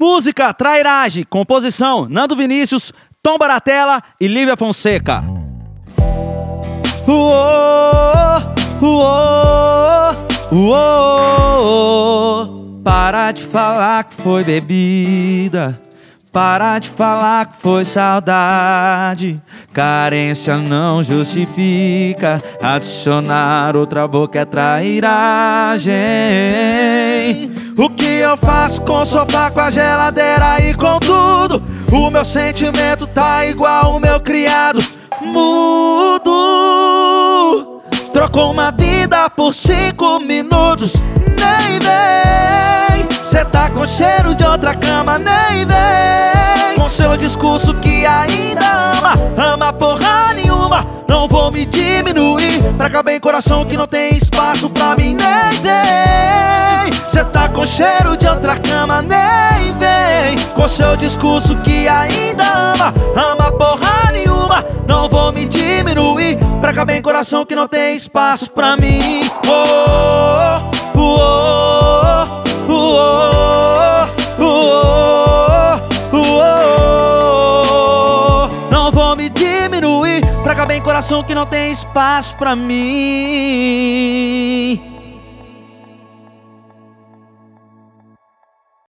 Música Trairagem, composição Nando Vinícius, Tom Baratella e Lívia Fonseca. Para de falar que foi bebida, para de falar que foi saudade. Carência não justifica, adicionar outra boca é trairagem. O que eu faço com o sofá, com a geladeira e com tudo? O meu sentimento tá igual o meu criado mudo. Trocou uma vida por 5 minutos, nem vem. Cê tá com cheiro de outra cama, nem vem. Com seu discurso que ainda ama porra nenhuma. Não vou me diminuir pra caber em coração que não tem espaço pra mim, nem vem. Cê tá com cheiro de outra cama, nem vem. Com seu discurso que ainda ama porra nenhuma. Não vou me diminuir pra caber em coração que não tem espaço pra mim. Não vou me diminuir pra caber em coração que não tem espaço pra mim.